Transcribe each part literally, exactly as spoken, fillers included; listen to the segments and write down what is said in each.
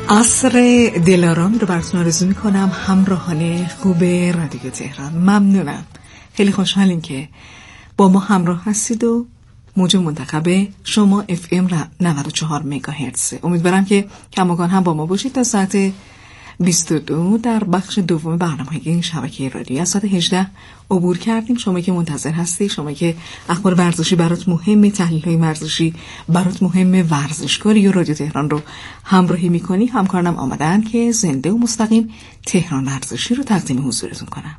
عصر دلارامی رو براتون آرزو میکنم همراهان خوب رادیو تهران. ممنونم، خیلی خوشحالیم که با ما همراه هستید و موج منتخب شما اف ام نود و چهار مگاهرتز. امیدوارم که کماکان هم با ما باشید تا ساعت بیست و دو در بخش دوم برنامه این شبکه رادیو. از ساعت هجده عبور کردیم. شما که منتظر هستی، شما که اخبار ورزشی برات مهمه، تحلیل‌های ورزشی برات مهمه، ورزشکاری و رادیو تهران رو همراهی می‌کنی، همکارانم آمدن که زنده و مستقیم تهران ورزشی رو تقدیم حضورتون کنم.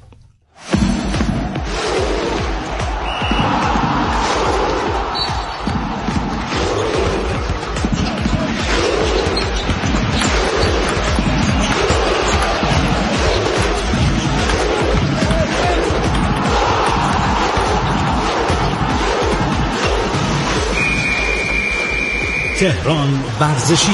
تهران ورزشی.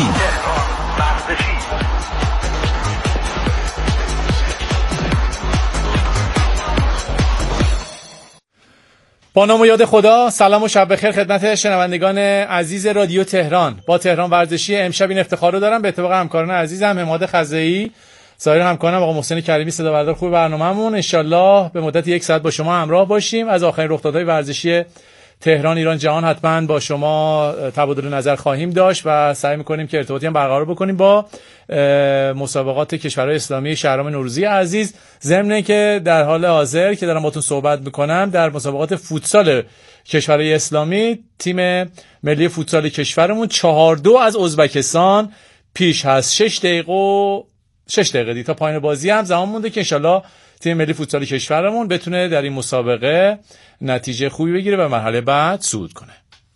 با نام و یاد خدا، سلام و شب بخیر خدمت شنوندگان عزیز رادیو تهران. با تهران ورزشی امشب این افتخار رو دارم به اتفاق همکاران عزیزم حماد خزایی، سایر همکارانم آقا محسن کریمی صدا بردار خوب برنامه‌مون. ان شاءالله به مدت یک ساعت با شما همراه باشیم. از آخرین رخدادهای ورزشی تهران، ایران، جهان حتما با شما تبادل نظر خواهیم داشت و سعی می‌کنیم که ارتباطی هم برقرار بکنیم با مسابقات کشورهای اسلامی شهرام نوروزی عزیز. ضمن که در حال حاضر که دارم باهاتون صحبت می‌کنم در مسابقات فوتسال کشورهای اسلامی تیم ملی فوتسال کشورمون چهار دو از ازبکستان پیش هست. شش دقیقه و شش دقیقه دی تا پایان بازی هم زمان مونده که انشالله تیم ملی فوتسال کشورمون بتونه در این مسابقه نتیجه خوبی بگیره و مرحله بعد صعود کنه.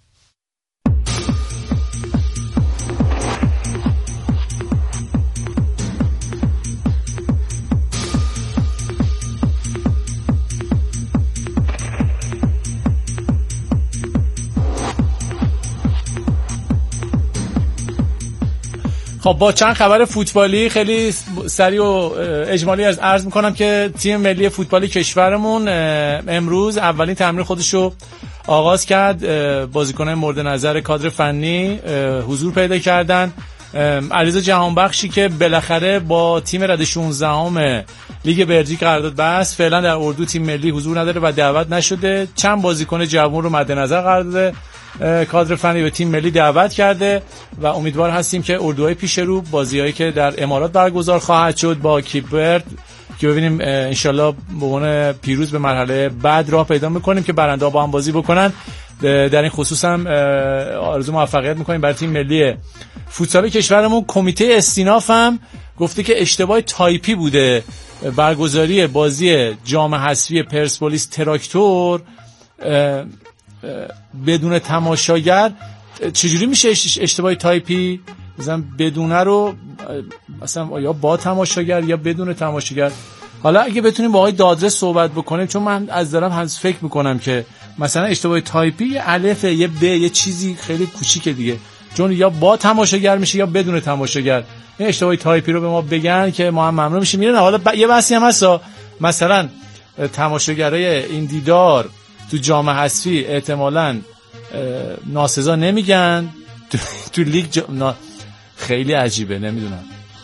خب با چند خبر فوتبالی خیلی سریع و اجمالی از عرض میکنم که تیم ملی فوتبالی کشورمون امروز اولین تمرین خودش رو آغاز کرد. بازیکنان مورد نظر کادر فنی حضور پیدا کردن. علیرضا جهانبخشی که بالاخره با تیم رده شانزده ام لیگ بلژیک قرارداد بست، فعلا در اردو تیم ملی حضور نداره و دعوت نشده. چند بازیکن جوان رو مد نظر قرار داده کادر فنی به تیم ملی دعوت کرده و امیدوار هستیم که اردوهای پیش رو بازیایی که در امارات برگزار خواهد شد با کیپ ورد که ببینیم انشالله به عنوان پیروز به مرحله بعد راه پیدا میکنیم که برنده با هم بازی بکنن. در این خصوص هم آرزو موفقیت میکنیم برای تیم ملی فوتسال کشورمون. کمیته استیناف هم گفته که اشتباه تایپی بوده برگزاری بازی جام حذفی پرسپولیس تراکتور بدون تماشاگر. چجوری میشه اشتباه تایپی؟ مثلا بدونه رو مثلا یا با تماشاگر یا بدون تماشاگر. حالا اگه بتونیم با آقای دادرس صحبت بکنیم، چون من از دارم هنوز فکر میکنم که مثلا اشتباه تایپی یه الف یه ب یه چیزی خیلی کوچیکه دیگه، چون یا با تماشاگر میشه یا بدون تماشاگر. این اشتباه تایپی رو به ما بگن که ما هم ممنون میشیم. میرن حالا ب... یه بحثی هم هست مثلا تماشاگرای این دیدار تو جام حذفی احتمالاً ناسزا نمیگن تو, تو لیگ جا... نا... خیلی عجیبه، نمیدونم.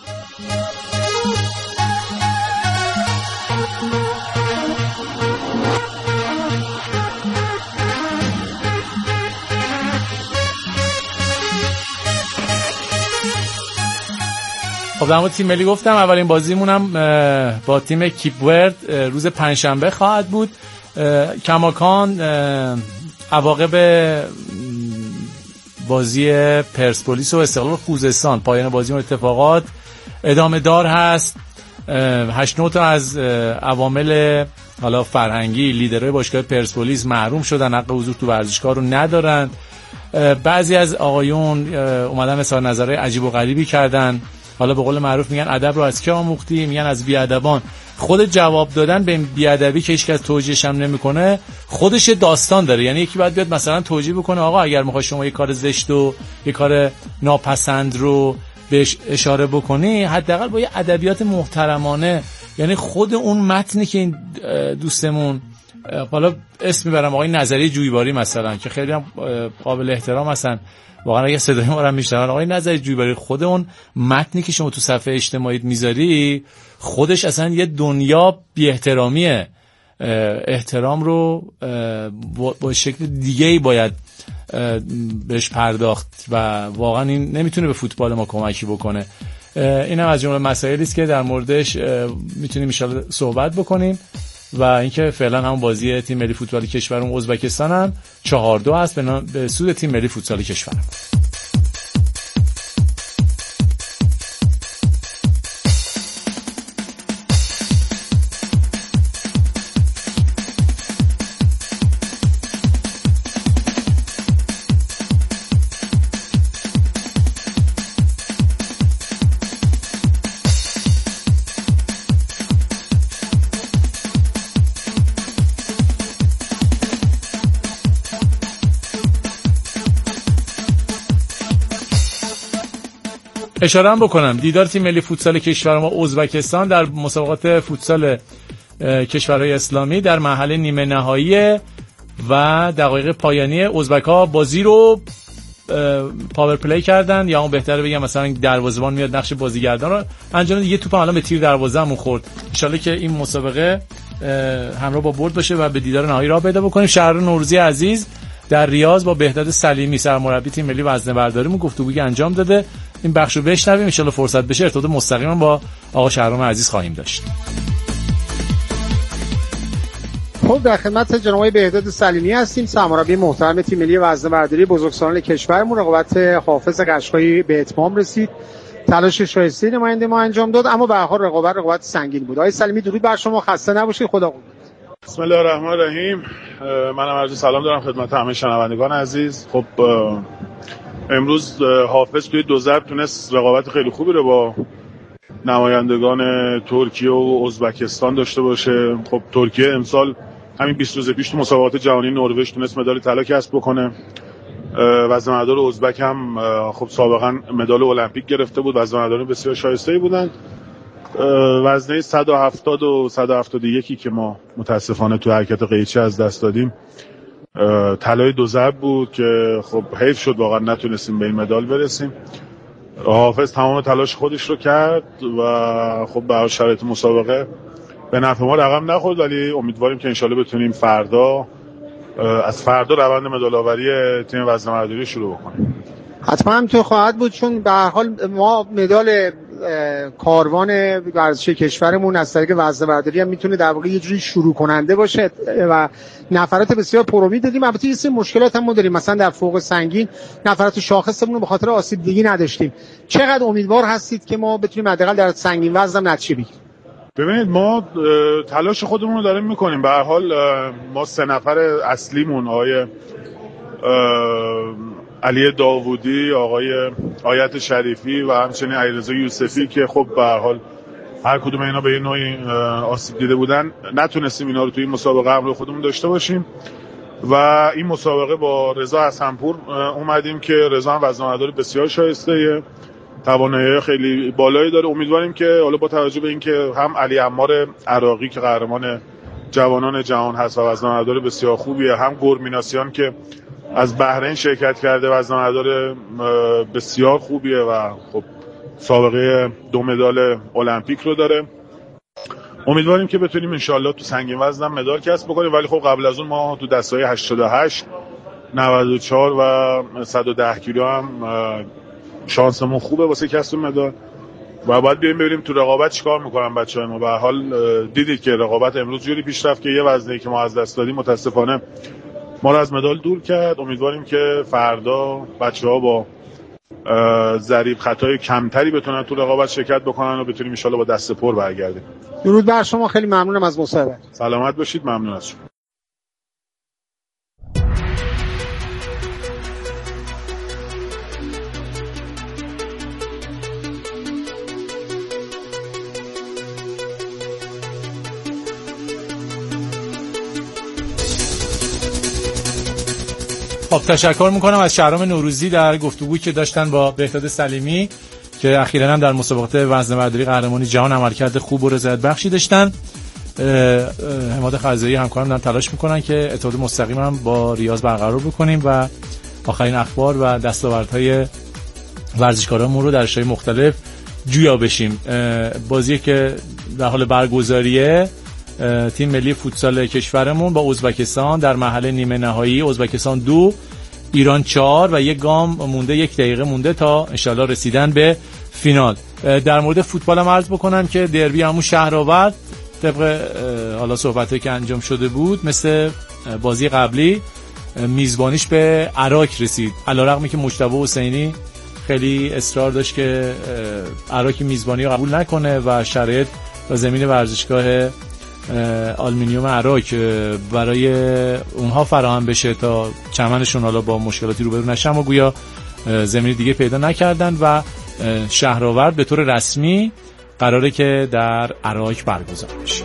خب در مورد تیم ملی گفتم اولین بازیمون هم با تیم کیپ ورد روز پنجشنبه خواهد بود. کماکان عواقب بازی پرسپولیس و استقلال خوزستان، پایان بازی و اتفاقات ادامه دار هست. هشت نه تا از عوامل حالا فرهنگی لیدرهای باشگاه پرسپولیس محروم شدن، حق حضور تو ورزشگاه رو ندارن. بعضی از آقایون اومدن اظهار نظرهای عجیب و غریبی کردن. حالا به قول معروف میگن ادب رو از کی آموختی؟ میگن از بیادبان. خود جواب دادن به بیادبی که هیچ کس توجیهش هم نمیکنه خودش داستان داره. یعنی یکی باید بیاد مثلا توجیه بکنه آقا اگر میخوای شما یه کار زشت و یه کار ناپسند رو بهش اشاره بکنی، حداقل با یه ادبیات محترمانه. یعنی خود اون متنی که این دوستمون حالا اسم میبرم آقای نظری جویباری مثلا که خیلی هم قابل احترام هستن واقعا، اگه صدای ما رو میشنون، آقای نظری جویباری خود اون متنی که شما تو صفحه اجتماعیت میذاری خودش اصلا یه دنیا بی احترامیه. احترام رو با شکل دیگه‌ای باید بهش پرداخت و واقعا این نمیتونه به فوتبال ما کمکی بکنه. این هم از جمله مسائلی است که در موردش میتونیم ان شاءالله صحبت بکنیم. و اینکه فعلا همون بازی تیم ملی فوتبال کشورمون ازبکستان هم چهار دو هست به سود تیم ملی فوتبال کشورمون. اشاره هم بکنم دیدار تیم ملی فوتسال کشور ما ازبکستان در مسابقات فوتسال کشورهای اسلامی در مرحله نیمه نهایی و دقایق پایانی ازبک‌ها بازی رو پاور پلی کردن، یا اون بهتره بگم مثلا دروازه‌بان میاد نقش بازیگردان رو انجام بده. یه توپ الان به تیر دروازه همون خورد. ان شاءالله که این مسابقه همراه با برد باشه و به دیدار نهایی راه پیدا بکنیم. شهر نوروزی عزیز در ریاض با بهداد سلیمی سرمربی تیم ملی وزنه‌برداریمون گفتگویی انجام داده. این بخشو بشنویم، ان شاءالله فرصت بشه ارتباط مستقیما با آقا شهرام عزیز خواهیم داشت. خب در خدمت جناب آقای بهداد سلیمی هستیم، سرمربی محترم تیم ملی وزنه‌برداری بزرگسالان کشورمون. رقابت حافظ قشقایی به اتمام رسید، تلاش شایسته نماینده ما انجام داد، اما به هر حال رقابت رقابت سنگین بود. آقای سلیمی درود بر شما، خسته نباشید، خدا قوت. بسم الله الرحمن الرحیم. منم عرض سلام دارم خدمت همه شنوندگان عزیز. خب امروز حافظ توی دو ضرب تونست رقابت خیلی خوبی رو با نمایندگان ترکیه و ازبکستان داشته باشه. خب ترکیه امسال همین بیست روز پیش تو مسابقات جهانی نروژ تونست مدال طلا کسب بکنه. وزنه‌بردار ازبک هم خب سابقا مدال المپیک گرفته بود، وزنه‌برداران بسیار شایسته‌ای بودن. وزنه صد و هفتاد و صد و هفتاد و یک که ما متاسفانه تو حرکت قیچی از دست دادیم طلای دو ضرب بود که خب حیف شد واقعا نتونستیم به این مدال برسیم. حافظ تمام تلاش خودش رو کرد و خب به شرایط مسابقه به نفع ما رقم نخورد، ولی امیدواریم که انشالله بتونیم فردا از فردا روند مدال‌آوری تیم وزنه‌برداری شروع بکنیم. حتما همینطور خواهد بود، چون به هر حال ما مدال کاروان ورزشی کشورمون از طریق وزنه‌برداری هم میتونه در واقع یه جوری شروع کننده باشه و نفرات بسیار پرامید دادیم. البته یه سری مشکلات هم داریم، مثلا در فوق سنگین نفرات شاخصمون رو به خاطر آسیب دیگی نداشتیم. چقدر امیدوار هستید که ما بتونیم حداقل در سنگین وزن نتیجه بگیریم؟ ببینید ما تلاش خودمون رو داریم میکنیم. به هر حال ما سه نفر اصلیمون آقای علی داوودی، آقای آیت شریفی و همچنین علیرضا یوسفی که خب به هر حال هر کدوم اینا به یه نوعی آسیب دیده بودن، نتونستیم اینا رو توی مسابقه همراه خودمون داشته باشیم و این مسابقه با رضا حسنپور اومدیم که رضا هم وزنه‌بردار بسیار شایسته، توانایی خیلی بالایی داره. امیدواریم که حالا با توجه به اینکه هم علی عمار عراقی که قهرمان جوانان جهان هست و وزنه‌بردار بسیار خوبیه، هم گورمیناسیان که از بحرین شرکت کرده وزنه‌بردار بسیار خوبیه و خب سابقه دو مدال المپیک رو داره. امیدواریم که بتونیم انشالله تو سنگین وزن مدال کسب بکنیم، ولی خب قبل از اون ما تو دسته‌های هشتاد و هشت، نود و چهار و صد و ده کیلو هم شانسمون خوبه واسه کسب مدال و باید بیایم ببینیم تو رقابت چیکار میکنن بچه‌ها ما. به هر حال دیدید که رقابت امروز جوری پیش رفت که یه وزنی که ما از دست دادیم متاسفانه ما رو از مدال دور کرد. امیدواریم که فردا بچه‌ها با ضریب خطای کمتری بتونن تو رقابت شرکت بکنن و بتونیم ان شاءالله با دست پر برگردیم. درود بر شما، خیلی ممنونم از مصاحبه. سلامت باشید، ممنون از شما. خب تشکر میکنم از شهرام نوروزی در گفتگویی که داشتن با بهداد سلیمی که اخیراً هم در مسابقات وزنه‌برداری قهرمانی جهان عملکرد خوب و رضایت بخشی داشتن. حمایت غذایی همکاران دارن تلاش میکنن که ارتباط مستقیم هم با ریاض برقرار بکنیم و آخرین اخبار و دستاوردهای ورزشکارانمون رو در شای مختلف جویا بشیم. بازی که در حال برگزاریه تیم ملی فوتسال کشورمون با ازبکستان در مرحله نیمه نهایی، ازبکستان دو ایران چهار و یک گام مونده، یک دقیقه مونده تا انشالله رسیدن به فینال. در مورد فوتبال هم عرض بکنم که دربی همون شهرآورد طبق حالا صحبتایی که انجام شده بود مثل بازی قبلی میزبانیش به عراق رسید، علیرغمی که مجتبی حسینی خیلی اصرار داشت که عراق میزبانی رو قبول نکنه و شرایط و زمین ورزشگاه آلومینیوم عراق برای اونها فراهم بشه تا چمنشون حالا با مشکلاتی روبرو نشن و گویا زمین دیگه پیدا نکردن و شهرآورد به طور رسمی قراره که در عراق برگزار بشه.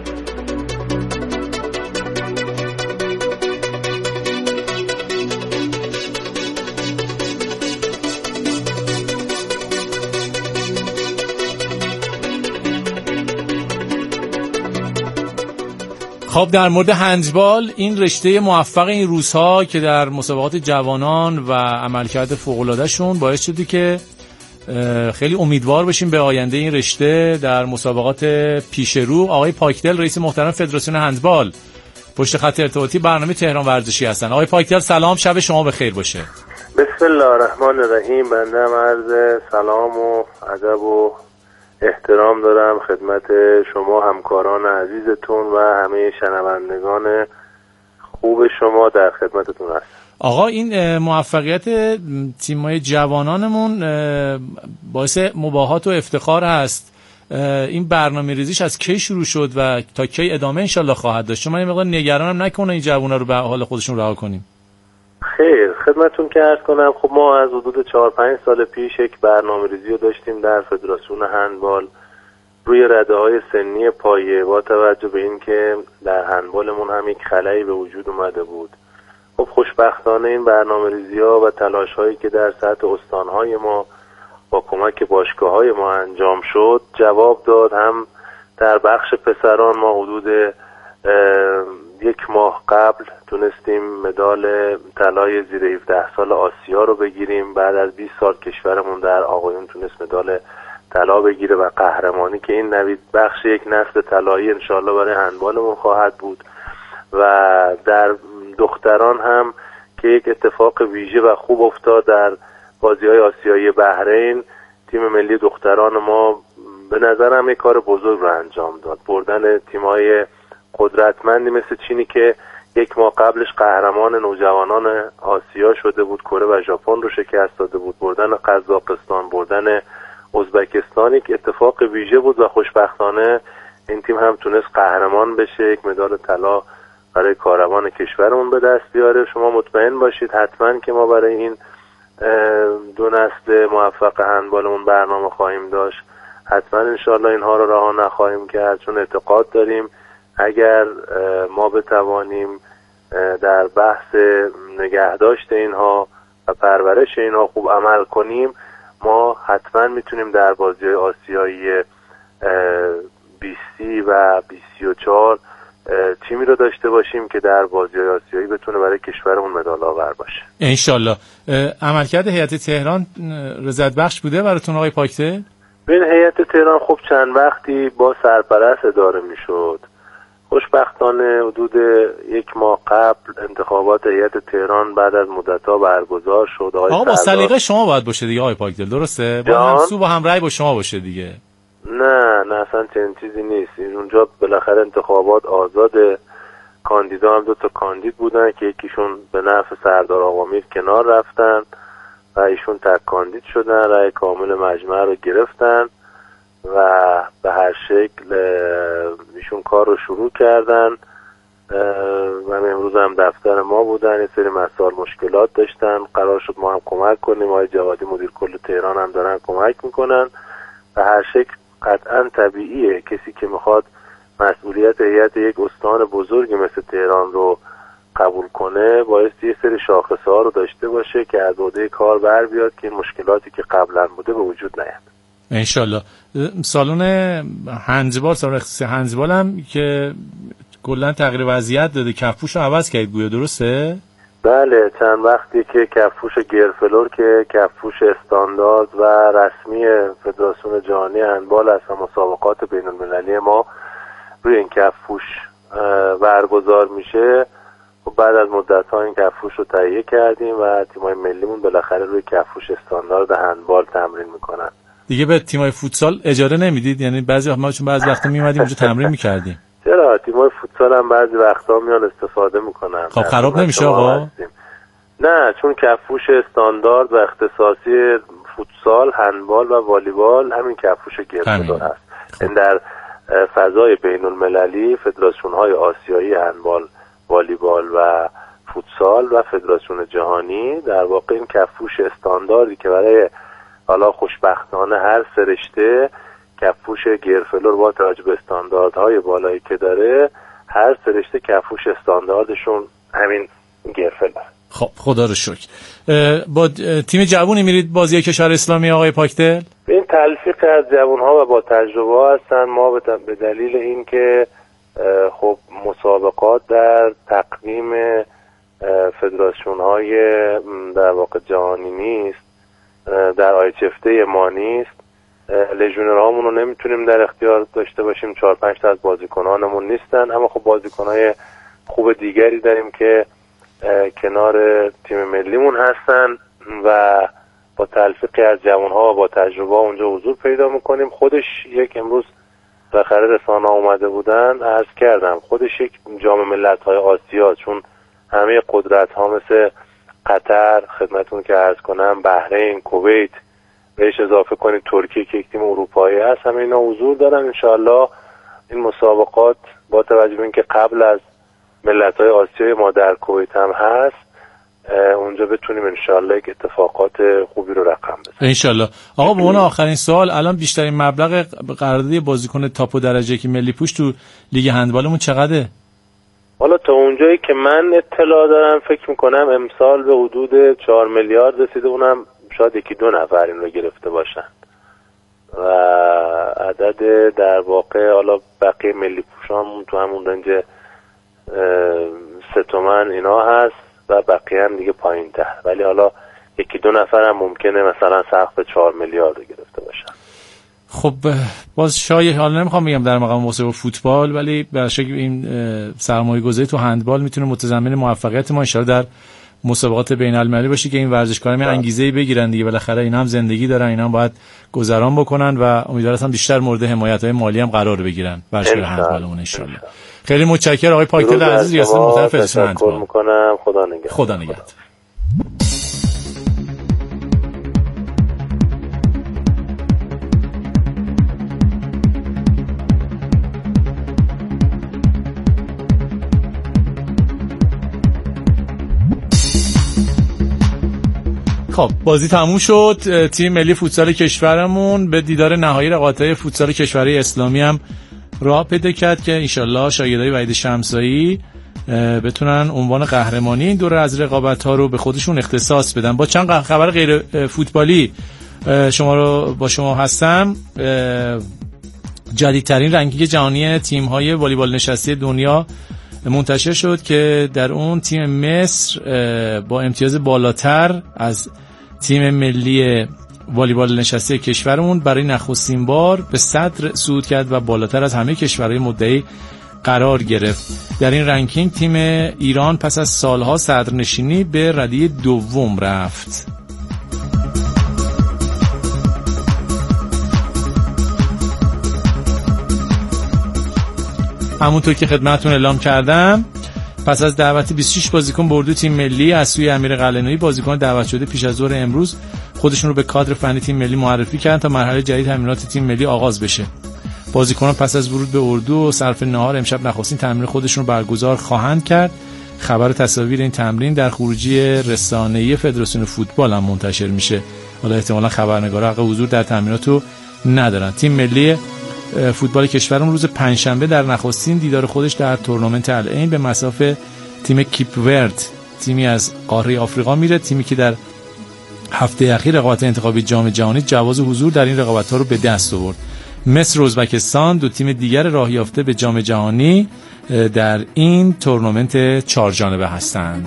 خب در مورد هندبال، این رشته موفق این روزها که در مسابقات جوانان و عملکرد فوق‌العاده شون باعث شدی که خیلی امیدوار بشیم به آینده این رشته در مسابقات پیش رو. آقای پاکدل رئیس محترم فدراسیون هندبال پشت خط ارتباطی برنامه تهران ورزشی هستن. آقای پاکدل سلام، شب شما بخیر باشه. بسم الله الرحمن الرحیم. بنده هم عرض سلام و ادب و احترام دارم خدمت شما همکاران عزیزتون و همه شنوندگان خوب شما، در خدمتتون هستم. آقا این موفقیت تیم‌های جوانانمون باعث مباهات و افتخار هست. این برنامه ریزیش از کی شروع شد و تا کی ادامه انشالله خواهد داشت؟ چون من این مقدار نگرانم نکنه این جوونا رو به حال خودشون رها کنیم. خیر، خدمتتون که عرض کنم، خب ما از حدود چهار پنج سال پیش یک برنامه ریزی رو داشتیم در فدراسیون هندبال روی رده‌های سنی پایه، با توجه به این که در هندبالمون هم یک خلایی به وجود اومده بود. خب خوشبختانه این برنامه‌ریزی‌ها و تلاش‌هایی که در سطح استان‌های ما با کمک باشگاه‌های ما انجام شد جواب داد. هم در بخش پسران ما حدود یک ماه قبل تونستیم مدال طلای زیر هفده سال آسیا رو بگیریم. بعد از بیست سال کشورمون در آقایون تونست مدال طلا بگیره و قهرمانی، که این نوید بخش یک نسل طلایی انشالله برای هندبالمون خواهد بود. و در دختران هم که یک اتفاق ویژه و خوب افتاد در بازی‌های آسیایی بحرین، تیم ملی دختران ما به نظرم یک کار بزرگ رو انجام داد. بردن تیم‌های قدرتمندی مثل چینی که یک ماه قبلش قهرمان نوجوانان آسیا شده بود، کره و ژاپن رو شکست داده بود، بردن قزاقستان، بردن ازبکستان یک اتفاق ویژه بود و خوشبختانه این تیم هم تونست قهرمان بشه، یک مدال طلا برای کاروان کشورمون به دست بیاره. شما مطمئن باشید حتما که ما برای این دو نسل موفق هندبالمون برنامه خواهیم داشت. حتما انشالله اینها رو رها نخواهیم کرد، چون اعتقاد داریم اگر ما بتوانیم در بحث نگهداشت اینها و پرورش اینها خوب عمل کنیم، ما حتما میتونیم در بازی‌های آسیایی بیستی و بیست و چهار تیمی رو داشته باشیم که در بازی‌های آسیایی بتونه برای کشورمون مدال آور باشه انشالله. عملکرد هیئت تهران رضایت بخش بوده براتون آقای پاکته؟ ببین هیئت تهران خب چند وقتی با سرپرست اداره میشد. خوشبختانه حدود یک ماه قبل انتخابات هیئت تهران بعد از مدت‌ها برگزار شد. آقا با سلیقه شما باید باشه دیگه آقای پاکدل، درسته؟ با همسو با همرأی با شما باشه دیگه. نه نه اصلا چنین چیزی نیست. این اونجا بالاخره انتخابات آزاد، کاندیدا هم دو تا کاندید بودن که یکیشون به نفع سردار آقا میر کنار رفتن و ایشون تک کاندید شدن، رأی کامل مجمع رو گرفتن و به هر شکل ایشون کار رو شروع کردن و امروز هم دفتر ما بودن. یه سری مسائل مشکلات داشتن، قرار شد ما هم کمک کنیم. آقای جوادی مدیر کل تهران هم دارن کمک میکنن. به هر شکل قطعا طبیعیه کسی که میخواد مسئولیت هیئت یک استان بزرگی مثل تهران رو قبول کنه باید یه سری شاخصه ها رو داشته باشه که از عهده کار بر بیاد که این مشکلاتی که قبلا بوده به وجود نیاد. انشالله. سالن هندبال، سالن اختصاصی هندبال هم که کلا تغییر وضعیت داده، کفپوش رو عوض کرد گویا، درسته؟ بله، چند وقتی که کفپوش گرفلور که کفپوش استاندارد و رسمی فدراسیون جهانی هندبال است و مسابقات بین المللی ما روی این کفپوش برگزار میشه، و بعد از مدت ها این کفپوش رو تهیه کردیم و تیمای ملیمون بالاخره روی کفپوش استاندارد هندبال تمرین میکنن. دیگه به تیمای فوتسال اجازه نمیدید؟ یعنی بعضی وقت ما چون بعضی وقتا میومدیم اونجا تمرین میکردیم. چرا، تیمای فوتسال هم بعضی وقتا میان استفاده میکنن. خب خراب نمیشه آقا؟ نه، چون کفپوش استاندارد و اختصاصی فوتسال، هندبال و والیبال همین کفپوش گرفلور هست. این در فضای بین المللی فدراسیون های آسیایی هندبال، والیبال و فوتسال و فدراسیون جهانی در واقع این کفپوش استانداردی که برای حالا خوشبختانه هر سه رشته کفپوش گرفلور با توجه به استانداردهای بالایی که داره، هر سه رشته کفپوش استانداردشون همین گرفلور. خب خدا رو شکر. با تیم جوونی میرید بازی کشور اسلامی آقای پاکدل؟ این تلفیق از جوانها و با تجربه هستن. ما به دلیل اینکه خب مسابقات در تقویم فدراسیون های در واقع جهانی نیست، در آی اچ اف دی ما نیست، لژیونرهامون رو نمیتونیم در اختیار داشته باشیم، چهار پنج تا از بازیکنانمون نیستن، اما خب بازیکنهای خوب دیگری داریم که کنار تیم ملیمون هستن و با تلفیقی از جوانها و با تجربه اونجا حضور پیدا میکنیم. خودش یک امروز بالاخره رسانه اومده بودن، عرض کردم خودش یک جام ملت‌های آسیا، چون همه قدرت ها مثل قطر خدمتون که عرض کنم، بحرین، کویت، بهش اضافه کنید ترکیه که یک تیم اروپایی هست، همه اینا حضور دارن. انشاءالله این مسابقات با توجه به اینکه قبل از ملت‌های آسیای ما در کویت هم هست، اونجا بتونیم انشالله یک اتفاقات خوبی رو رقم بزنیم انشالله. آقا به عنوان آخرین سوال، الان بیشترین مبلغ قراردادی بازیکن تاپ و درجه که ملی پوش تو لیگ هندبالمون چقدره؟ حالا تا اونجایی که من اطلاع دارم فکر میکنم امسال به حدود چهار میلیارد رسیده، اونم شاید یکی دو نفر این رو گرفته باشن و عدد در واقع حالا بقیه ملی پوشان تو همون رنج سه تومن اینا هست و بقیه هم دیگه پایین تر، ولی حالا یکی دو نفر هم ممکنه مثلا سقف چهار میلیارد گرفته باشن. خب باز شاید حالا نمیخوام بگم در مقام مسابقه فوتبال، ولی به شکل این سرمایه گذاری تو هندبال میتونه متضمن موفقیت ما ان شاء الله در مسابقات بین المللی باشه که این ورزشکارا می انگیزه‌ای بگیرن دیگه، بالاخره اینا هم زندگی دارن، اینا هم باید گذران بکنن و امیدوارم بیشتر مورد حمایت‌های مالی هم قرار بگیرن ورزشکار هندبالمون ان شاء الله. خیلی متشکرم آقای پاکدل عزیز، ریاست محترم فدراسیون هندبال. میکنم. خدا نگهدار. خدا نگهدار. خب بازی تموم شد. تیم ملی فوتسال کشورمون به دیدار نهایی رقابت‌های فوتسال کشورهای اسلامی هم راه پیدا کرد که انشالله شاگردای وحید شمسایی بتونن عنوان قهرمانی این دوره از رقابت‌ها رو به خودشون اختصاص بدن. با چند خبر غیر فوتبالی شما رو با شما هستم. جدیدترین رنکینگ جهانی تیم‌های والیبال نشسته دنیا منتشر شد که در اون تیم مصر با امتیاز بالاتر از تیم ملی والیبال نشسته کشورمون برای نخستین بار به صدر صعود کرد و بالاتر از همه کشورهای مدعی قرار گرفت. در این رنکینگ تیم ایران پس از سالها صدرنشینی به ردیف دوم رفت. همونطور که خدمتتون اعلام کردم، پس از دعوت بیست و شش بازیکن به اردو تیم ملی از سوی امیر قلعه‌نویی، بازیکن دعوت شده پیش از ظهر امروز خودشون رو به کادر فنی تیم ملی معرفی کردن تا مرحله جدید تمرینات تیم ملی آغاز بشه. بازیکنان پس از ورود به اردو و صرف نهار امشب نخستین تمرین خودشون رو برگزار خواهند کرد. خبر تصاویر این تمرین در خروجی رسانه‌ای فدراسیون فوتبال هم منتشر میشه. حالا احتمالاً خبرنگارا حق حضور در تمرینات رو ندارن. تیم ملی فوتبال کشورمون روز پنجشنبه در نخستین دیدار خودش در تورنمنت العین به مصاف تیم کیپ ورد، تیمی از قاره آفریقا میره، تیمی که در هفته اخیر رقابت انتخابی جام جهانی جواز حضور در این رقابت‌ها رو به دست آورد. مصر و ازبکستان دو تیم دیگر راه یافته به جام جهانی در این تورنمنت چهار جانبه هستند.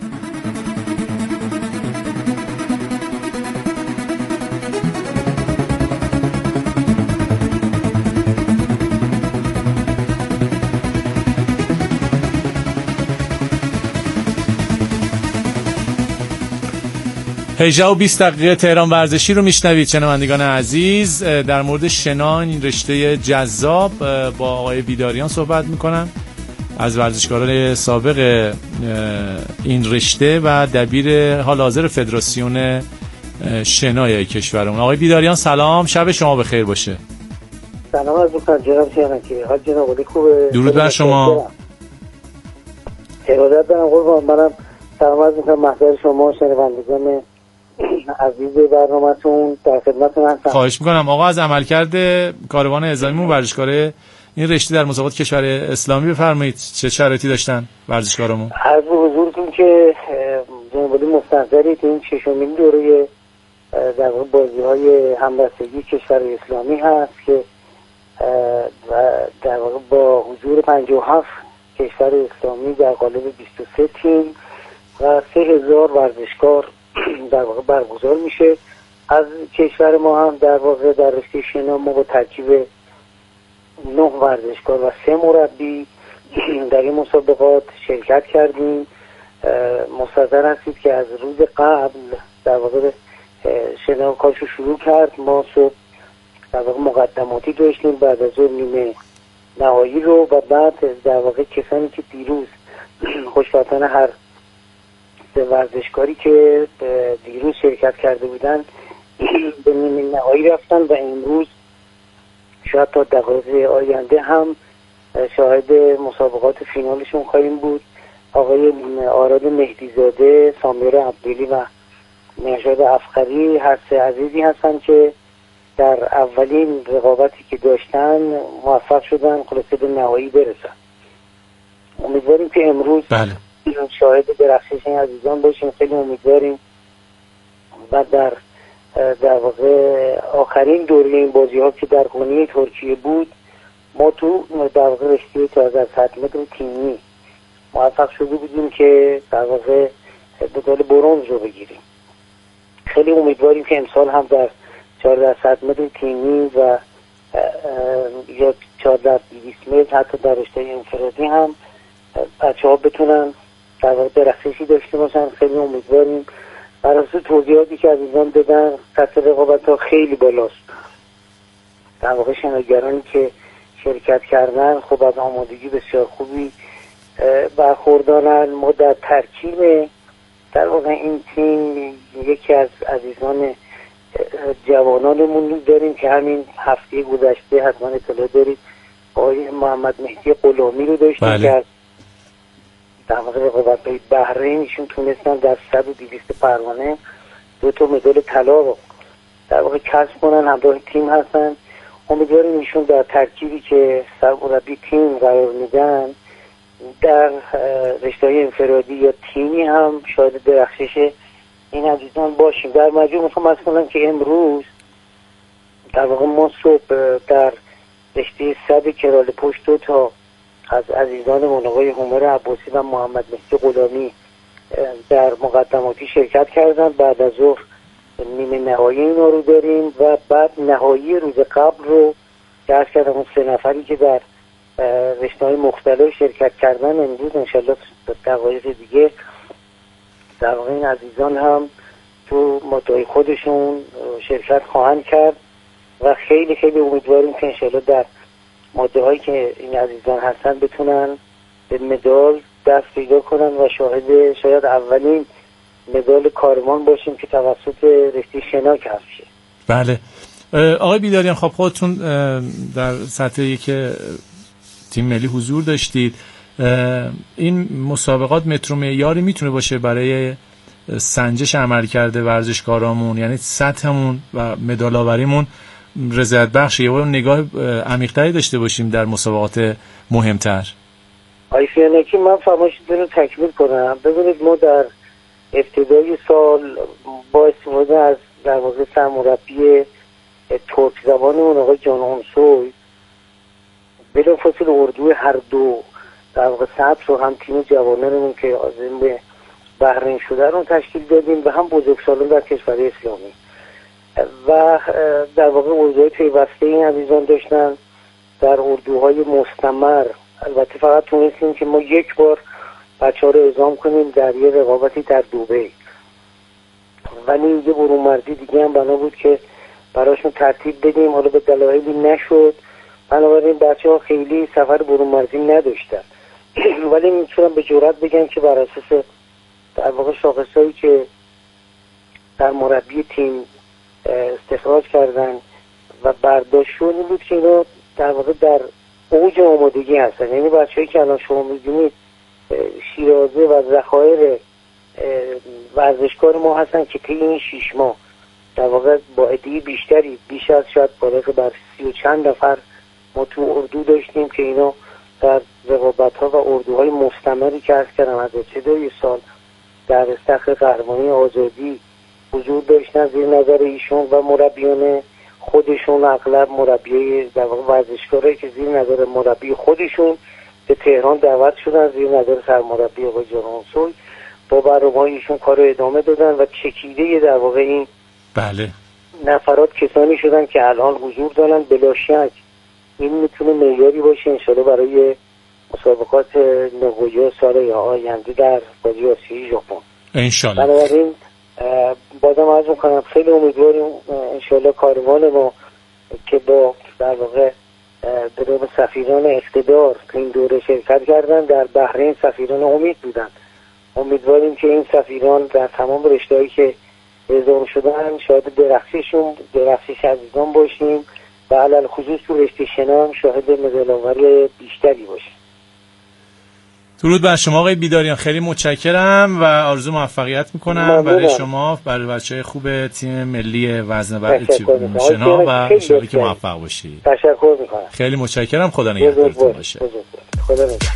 هجده و بیست دقیقه تهران ورزشی رو میشنوید شنوندگان عزیز. در مورد شنا، این رشته جذاب، با آقای بیداریان صحبت میکنم از ورزشکاران سابق این رشته و دبیر حال حاضر فدراسیون شنای کشورمون. آقای بیداریان سلام، شب شما بخیر باشه. سلام از بخیر جناب شیرانکی، حال جناب علی خوبه؟ درود بر شما. ارادت دارم قربان. منم سلام عرض میکنم محضر شما شنوندگان عزیز برنامه‌تون، در خدمتتون هستم. خواهش میکنم. آقا از عملکرد کاروان اعزامیمون ورزشکار این رشته در مسابقات کشور اسلامی بفرمایید. چه شرایطی داشتن ورزشکارمون؟ عرض به حضورتون که جناب علی مستحضرید این ششمین دوره در واقع بازی‌های همبستگی کشور اسلامی هست که و در واقع با حضور پنجاه و هفت کشور اسلامی در قالب بیست و سه تیم و سه هزار ورزشکار در واقع برگزار میشه. از کشور ما هم در واقع در رشته شنا ما با ترکیب نه ورزشکار و سه مربی در این مسابقات شرکت کردیم. مستحضر هستید که از روز قبل در واقع شنا کارشو شروع کرد. ما صبح در واقع مقدماتی داشتیم، بعد از اون نیمه نهایی رو و بعد در واقع کسانی که دیروز خوشبختانه هر ورزشکاری که دیروز شرکت کرده بودن به نیمه نهایی رفتن و امروز شاید تا دقایق آینده هم شاهد مسابقات فینالشون خواهیم بود. آقای آراد مهدیزاده، سامیار عبدلی و مهرشاد افخری هر سه عزیزی هستن که در اولین رقابتی که داشتن موفق شدن خلاصه به نهایی برسن. امیدواریم که امروز بله شاهد درخشش این عزیزان باشیم. خیلی امیدواریم و در در واقع آخرین دوره این بازی ها که در قونیه ترکیه بود ما تو در واقع رشته چهارده از صد متر تیمی موفق شده بودیم که در واقع مدال برنز رو بگیریم. خیلی امیدواریم که امسال هم در چهارده از صد متر تیمی و یا چهارده از دویست متر حتی در رشته انفرادی هم بچه ها بتونن در واقع درخششی داشته باشن. خیلی امیدواریم. بر اساس توضیحاتی که عزیزان دادن سطح رقابت ها خیلی بالاست. در واقع شناگرانی که شرکت کردن خب از آمادگی بسیار خوبی برخوردارن. ما در ترکیب در واقع این تیم یکی از عزیزان جوانانمون داریم که همین هفته گذشته حتما اطلاع دارید آقای محمد مهدی غلامی رو داشتیم بله. که در واقع رقابت‌های بحرین ایشون تونستن در صد و دویست پروانه دو تا مدال طلا رو در واقع کسب کنن، همراه تیم هستن. امیدواریم ایشون در ترکیبی که سرمربی تیم قرار میدن در رشته‌های انفرادی یا تیمی هم شاید درخشش این عزیزان باشیم. در مجموع میخوام از کنم که امروز در واقع ما صبح در رشته صد کرال پشت دو تا از عزیزانمون آقای همر عباسی و محمد مهدی غلامی در مقدماتی شرکت کردن. بعد از ظهر نیمه نهایی اینا رو داریم و بعد نهایی روز قبل رو درس کردم اون سه نفری که در رشته‌های مختلف شرکت کردن امروز انشالله دقایق دیگه در واقع این عزیزان هم تو مدعای خودشون شرکت خواهند کرد و خیلی خیلی امیدواریم که انشالله در ماده هایی که این عزیزان هستن بتونن به مدال دست پیدا کنن و شاهد شاید اولین مدال کارمان باشیم که توسط رشته شنا کسب شه. بله آقای بیداریان، خب خودتون در سطحی که تیم ملی حضور داشتید، این مسابقات متر و معیاری میتونه باشه برای سنجش عملکرد ورزشکارامون؟ یعنی سطحمون و مدال آوریمون رضایت بخشه یا نگاه عمیق‌تری داشته باشیم در مسابقات مهمتر؟ آقای فیانکی من فرمایشتون رو تکمیل کنم. ببینید ما در ابتدای سال با استفاده از در واقع سرمربی ترک زبانمون آقای جان اونسوی بلافاصله اردوی هر دو در واقع سبز رو هم تیم جوانانمون که عازم به بحرین شده رو تشکیل دادیم و هم بزرگسالان در کشور اسلامی و در واقع اردوهای پیوسته این عزیزان داشتن در اردوهای مستمر. البته فقط تونستیم که ما یک بار بچه ها رو اعزام کنیم در یه رقابتی در دبی، ولی یه برونمرزی دیگه هم بنا بود که براشون ترتیب بدیم، حالا به دلایلی نشد، بنابراین بچه ها خیلی سفر برونمرزی نداشتن. ولی میتونم به جرات بگم که بر اساس در واقع شاخصهایی که در مربی تیم استخراج کردن و برداشتشون این بود که اینا در واقع در اوج آمادگی هستن. یعنی بچه‌هایی که الان شما می‌بینید شیرازه و ذخایر ورزشکار ما هستن که طی این شش ماه در واقع با عده‌ای بیشتری بیش از شاید بالغ بر سی و چند نفر ما تو اردو داشتیم که اینا در رقابت‌ها و اردوهای مستمری که عرض کردم از ابتدای سال در استخر قهرمانی آزادی حضور داشتن زیر نظر ایشون و مربیان خودشون، اغلب مربیای در واقع ورزشکارایی که زیر نظر مربی خودشون به تهران دعوت شدن زیر نظر سرمربی آقای جانانسوی با برنامه‌های ایشون کار رو ادامه دادن و چکیده در واقع این بله نفرات کسانی شدن که الان حضور دارن. بلا شک این میتونه معیاری باشه انشالله برای مسابقات نگویا سال آینده در بازی آسیایی ژاپن انشالله. بنابراین بازم عرض میکنم خیلی امیدواریم انشالله کاروان ما که با در واقع به نام سفیران اقتدار تو این دوره شرکت کردن، در بحرین سفیران امید بودن. امیدواریم که این سفیران در تمام رشته‌هایی که اعزام شدن شاهد درخششون درخشش عزیزان باشیم و علل خصوص تو رشته شنا هم شاهد مدال‌آوری بیشتری باشیم. درود بر شما آقای بیداریان، خیلی متشکرم و آرزو موفقیت میکنم برای شما، برای بچه‌های خوب تیم ملی وزن شنا و انشالله که موفق باشید. تشکر میکنم. خیلی متشکرم. خدا نگهدارتون باشه. خدا نگهدار.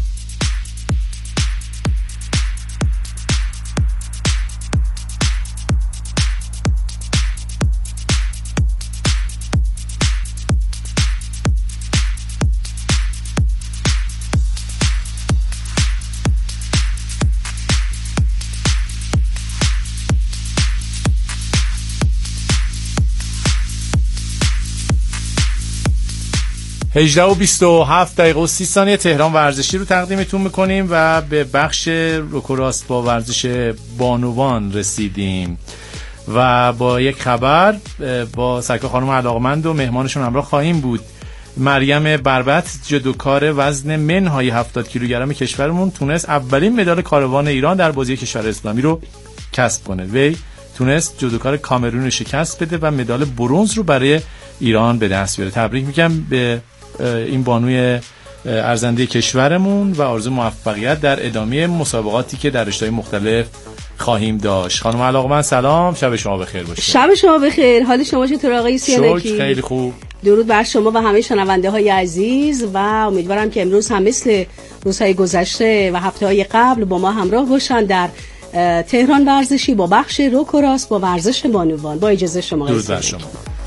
هجده و بیست و هفت دقیقه و سی ثانیه تهران ورزشی رو تقدیمتون میکنیم و به بخش روکوراست با ورزش بانوان رسیدیم و با یک خبر با سرکار خانم علاقمند و مهمانشون همراه خواهیم بود. مریم بربط جدوکار وزن منهای هفتاد کیلوگرم کشورمون تونست اولین مدال کاروان ایران در بازی کشور اسلامی رو کسب کنه. وی تونست جدوکار کامرون رو شکست بده و مدال برنز رو برای ایران به دست بیاره. تبریک میگم به این بانوی ارزنده کشورمون و آرزو موفقیت در ادامه مسابقاتی که در رشته‌های مختلف خواهیم داشت. خانم علاقمند سلام، شب شما بخیر باشه. شب شما بخیر. حال شما چطور آقای سیانکی؟ خیلی خوب. درود بر شما و همه شنونده های عزیز و امیدوارم که امروز هم مثل روزهای گذشته و هفته‌های قبل با ما همراه باشن در تهران ورزشی با بخش روکوراس با ورزش بانوان. با اجازه شما. درود بر شما.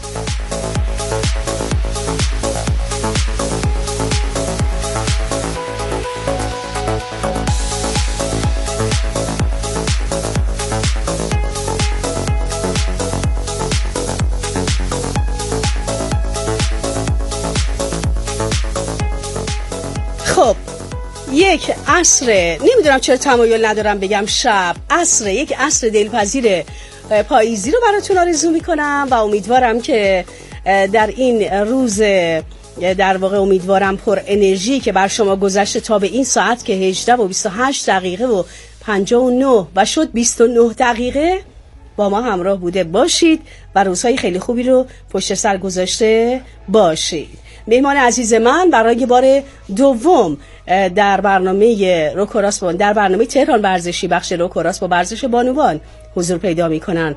خب یک عصر، نمیدونم چرا تمایل ندارم بگم شب، عصر، یک عصر دلپذیر پاییزی رو براتون آرزو میکنم و امیدوارم که در این روز در واقع امیدوارم پر انرژی که بر شما گذشته تا به این ساعت که هجده و بیست و هشت دقیقه و پنجاه و نه و شد بیست و نه دقیقه با ما همراه بوده باشید و روزهای خیلی خوبی رو پشت سر گذاشته باشید. مهمان عزیز من برای بار دوم در برنامه روکوراس با در برنامه تهران ورزشی بخش روکوراس با ورزش بانوان حضور پیدا می‌کنن